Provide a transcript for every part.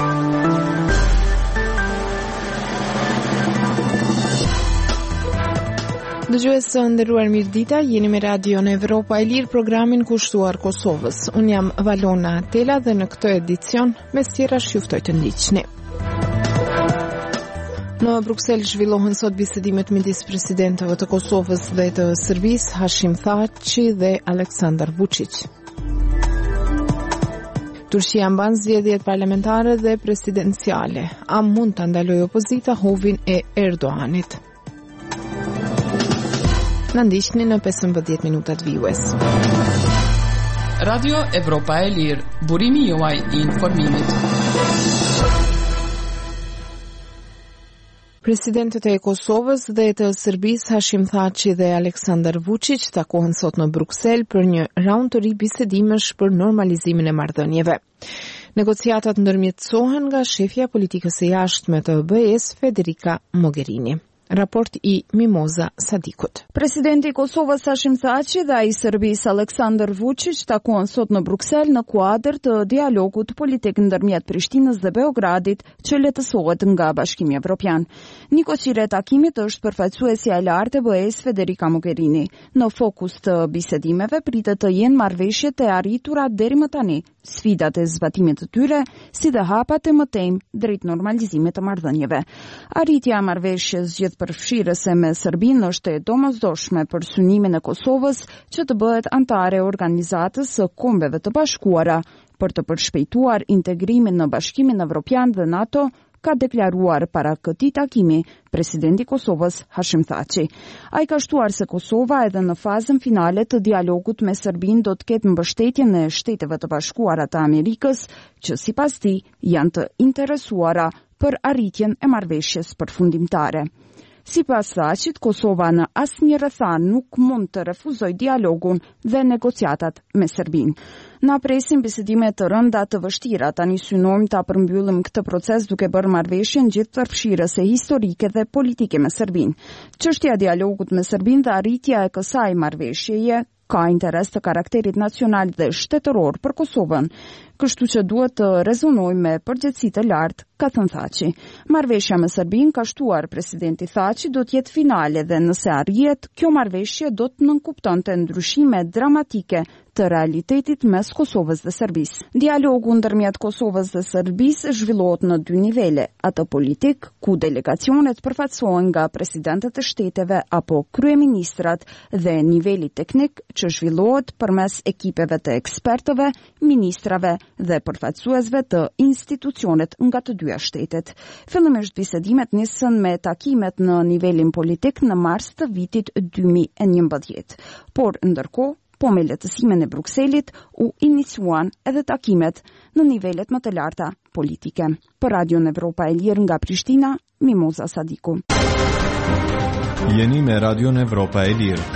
Dëgjues së nderuar, mirëdita, jeni me Radio në Evropa e Lirë, programin kushtuar Kosovës. Unë jam Valona Atela dhe në këtë edicion, mes tjera shjuftoj të ndiqni. Në Bruksel zhvillohen sot bisedimet midis presidentëve të Kosovës dhe të Serbisë, Hashim Thaçi dhe Aleksandar Vučić. Turqia mban zgjedhjet parlamentare dhe presidenciale. A mund ta ndalojë opozita hovin e Erdoganit? Në ndiqni në 15 minutat vijues. Radio Evropa e Lirë, burimi juaj I informimit. Presidentët e Kosovës dhe të Serbisë, Hashim Thaçi dhe Aleksandar Vučić, takohen sot në Bruksel për një raund të ri bisedimesh për normalizimin e marrëdhënieve. Negociatat ndërmjetësohen nga shefja politikës së jashtme të BE-s, Federica Mogherini. Raport I Mimoza Sadikut. Presidenti I Kosovës Hashim Thaçi dhe ai I Serbisë Aleksandar Vučić takuan sot në Bruksel në kuadër të dialogut politik ndërmjet Prishtinës dhe Beogradit që lehtësohet nga Bashkimi Evropian. Nikosire e takimit është përfaqësuesja e lartë e BE-s Federica Mogherini. Në fokus të bisedimeve pritet të jenë marrëveshjet e arritura deri më tani, sfidat e zbatimit të tyre, si dhe hapat e mëtejmë drejt normalizimit të marrëdhënieve. Arritja e marrëveshjes përfshirëse me Serbinë është e domosdoshme për synimin e Kosovës që të bëhet antare e Organizatës së Kombeve të Bashkuara për të përshpejtuar integrimin në Bashkimin Evropian dhe NATO, ka deklaruar para këtij takimi presidenti I Kosovës Hashim Thaçi. Ai ka shtuar se Kosova edhe në fazën finale të dialogut me Serbinë do të ketë mbështetjen e Shteteve të Bashkuara të Amerikës, që sipas tij janë të interesuara për arritjen e marrëveshjes përfundimtare. Sipas Thaçit, Kosova në asnjë rrethan nuk mund të refuzojë dialogun dhe negociatat me Serbinë. Na presin bisedime të rënda të vështira, tani synojmë ta përmbyllim këtë proces duke bërë marrëveshjen gjithëpërfshirëse historike dhe politike me Serbinë. Çështja e dialogut me Serbinë dhe arritja e kësaj marrëveshjeje ka interes të karakterit nacional dhe shtetëror për Kosovën, kështu që duhet të rezonojmë me përgjegjësi të lartë, ka thënë Thaçi. Marrëveshja me Serbinë, ka shtuar presidenti Thaçi, do të jetë finale dhe nëse arrihet, kjo marrëveshje do të nënkuptonte ndryshime dramatike të realitetit mes Kosovës dhe Serbisë. Dialogu ndërmjet Kosovës dhe Serbisë zhvillohet në dy nivele, atë politik, ku delegacionet përfaqësohen nga presidentët e shteteve apo kryeministrat, dhe niveli teknik që zhvillohet përmes ekipeve të ekspertëve, ministrave dhe përfaqësuesve të institucionet nga të dyja shtetet. Fillimisht bisedimet nisën me takimet në nivelin politik në mars të vitit 2011, por ndërkohë po me lehtësimin e Brukselit u iniciuan edhe takimet në nivelet më të larta politike. Për Radio Evropa e Lirë nga Prishtina, Mimoza Sadiku. Jeni me Radio Evropa e Lirë.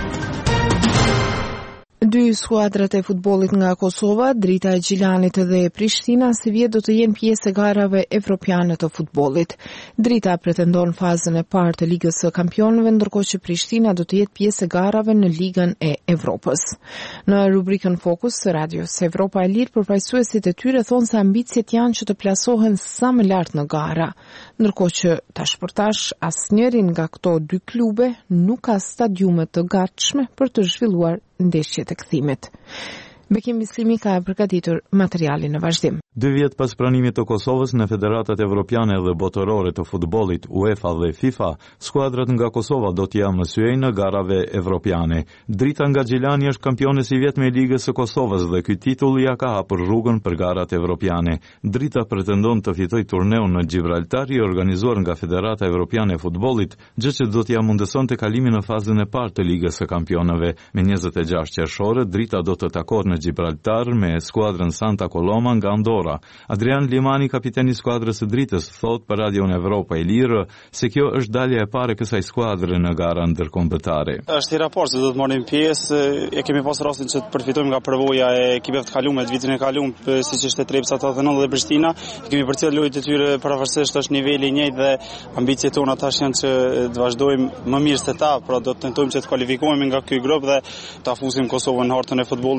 Dy skuadrat e futbollit nga Kosova, Drita e Gjilanit dhe Prishtina, si vjet do të jenë pjesë e garave evropiane të futbollit. Drita pretendon fazën e parë të Ligës së Kampionëve, ndërkohë që Prishtina do të jetë pjesë e garave në Ligën e Evropës. Në rubrikën Fokus së Radios Evropa e Lirë, përfaqësuesit e tyre thonë se ambicjet janë që të plasohen sa më lart në gara, ndërkohë që tash asnjërin nga këto dy klube nuk ka stadiume të gatshme për të zhvilluar ndeshjet e kthimit. Bekim Bislimi ka përgatitur materialin në vazhdim. 2 vjet pas pranimit të Kosovës në federatat evropiane dhe botërore të futbollit UEFA dhe FIFA, skuadrat nga Kosova do t'ja mësyejnë në garave evropiane. Drita nga Gjilani është kampiones I vjetme e Ligës së Kosovës dhe ky titull ja ka hapur rrugën për garat evropiane. Drita pretendon të fitojë turneun në Gibraltar I organizuar nga Federata Evropiane e Futbollit, gjë që do t'ja mundësonte kalimin në fazën e parë të Ligës së Kampionëve. Me 26 qershore, Drita do të takohet në Gibraltar me skuadrën Santa Coloma nga Andorra. Adrian Limani, kapiteni I skuadrës së Dritës, thot për Radio Evropa e Lirë se kjo është dalja e parë e kësaj skuadre në gara ndërkombëtare. Është I raport se do të marrim pjesë, e kemi pas rastin që të përfitojmë nga përvoja e ekipeve të kaluara të vitin e kaluar, siç ishte Trepsa 89 dhe Prishtina. Kemi përcjell lojët e tyre pavarësisht është niveli I njëjtë dhe ambiciet tona tash janë që të vazhdojmë më mirë se ta, pra do të tentojmë që të kualifikohemi nga ky grup dhe ta fusim Kosovën në hartën e futbollit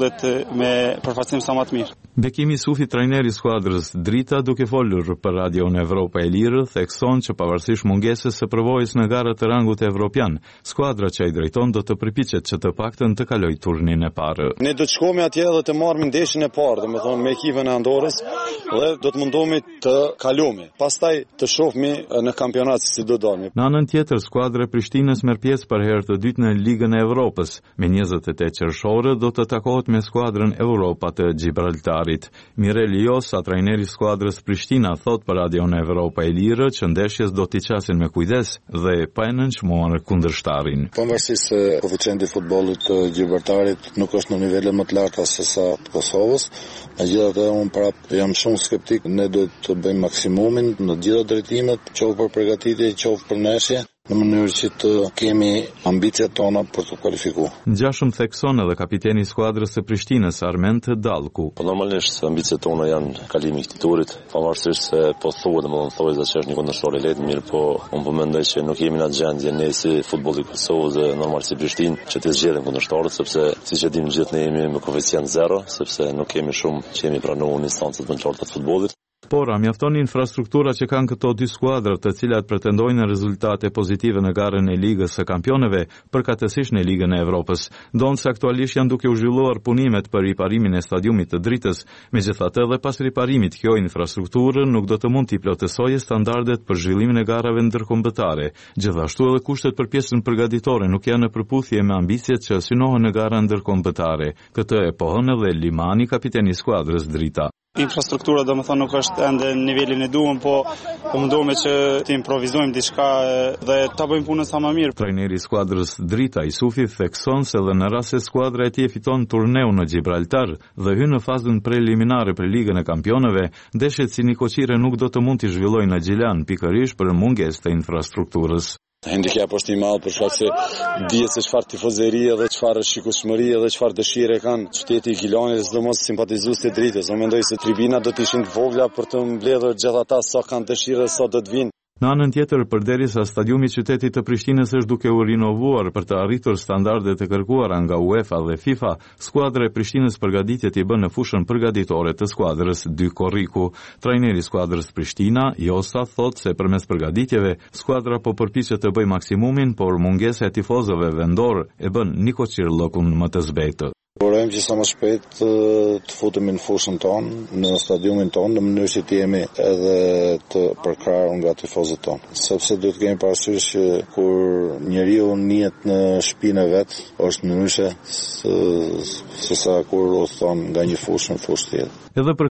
me përfaqësim sa më të mirë. Bekimi Sufi, trajneri i skuadrës Drita, duke folur për Radio në Evropa e Lirë, thekson që pavarësisht mungesës së përvojës në garat të rangut evropian, skuadra që ai drejton do të përpiqet që të paktën të kalojë turnin e parë. Ne do të shkojmë atje dhe të marrim ndeshjen e parë, domethënë me ekipin e Andorrës, dhe do të mundohemi të kalojmë. Pastaj të shohmi në kampionat si do dalmi. Në anën tjetër, skuadra e Prishtinës merr pjesë për herë të dytë në Ligën e Evropës. Me 28 qershore do të takohet me skuadrën Europa të Gibraltarit. Mirel Josa, trajneri i skuadrës Prishtina, thot për Radio në Evropa e Lirë që ndeshjes do t'i qasin me kujdes dhe pa e nënçmuar kundërshtarin. Pavarësisht se koeficienti i futbollit të Gibraltarit nuk është në nivele më të larta se sa të Kosovës, megjithatë unë prap jam shumë skeptik. Ne do të bëjmë maksimumin në të gjitha drejtimet, qoftë për përgatitje, qoftë për ndeshje, në mënyrë që të kemi ambicet tona për të kualifikuar. Ngjashëm thekson edhe kapiteni i skuadrës së Prishtinës, Arment Dallku. Po normalisht ambicet tona janë kalimi i këtij turit, pavarësisht se po thuhet domethënë se është një kundërshtor i lehtë, mirë po unë po mendoj që nuk jemi në gjendje ne si futbolli i Kosovës dhe normal si Prishtinë që të zgjedhim kundërshtorët, sepse siç e dimë gjithë ne jemi me koeficient 0, sepse nuk kemi shumë që jemi pranuar në instancët më të larta të futbollit. Por, mjafton infrastruktura që kanë këto dy skuadra, të cilat pretendojnë në rezultate pozitive në garën e Ligës së Kampionëve, përkatësisht në Ligën e Evropës. Ndonse aktualisht janë duke u zhvilluar punimet për riparimin e stadiumit të Dritës, megjithatë edhe pas riparimit kjo infrastrukturë nuk do të mund t'i plotësojë standardet për zhvillimin e garave ndërkombëtare. Gjithashtu edhe kushtet për pjesën përgatitore nuk janë në përputhje me ambicjet që synohen në gara ndërkombëtare. Këtë e pohon edhe Limani, kapiteni i skuadrës Drita. Infrastruktura domethënë nuk është ende në nivelin e duhur, po mundohemi që të improvizojmë diçka dhe ta bëjmë punën sa më mirë. Trajneri i skuadrës Drita, Isufi, thekson se edhe në rast se skuadra e tij fiton turneun në Gibraltar dhe hyn në fazën preliminare për Ligën e Kampionëve, ndeshjet si Nikoqire nuk do të mund të zhvillojnë në Gjilan pikërisht për mungesë të infrastrukturës. Handicap është i madh për shkak se dihet se çfarë tifozerie dhe çfarë shikueshmërie dhe çfarë dëshire kanë qyteti i Gilanit, sidomos simpatizuesit të Dritës. Unë mendoj se tribina do të ishin të vogla për të mbledhur gjithë ata sa kanë dëshirë dhe sa do të vinë. Në anën tjetër, përderisa stadiumi i qytetit të Prishtinës është duke u rinovuar për të arritur standardet e kërkuara nga UEFA dhe FIFA, skuadra e Prishtinës përgatitjet i bën në fushën përgatitore të skuadrës dy korriku. Trajneri i skuadrës Prishtina, Josa, thot se përmes përgatitjeve skuadra po përpiqet të bëjë maksimumin, por mungesa e tifozëve vendor e bën Nikoqir llokun më të zbetë. Urojmë që sa më shpejt të futemi në fushën tonë, në stadiumin tonë, në mënyrë që të jemi edhe të përkrahur nga tifozët tonë. Sepse duhet të kemi parasysh që kur njeriu njihet në shtëpinë e vet, është ndryshe se sa kur udhton nga një fushë në fushë tjetër. Edhe për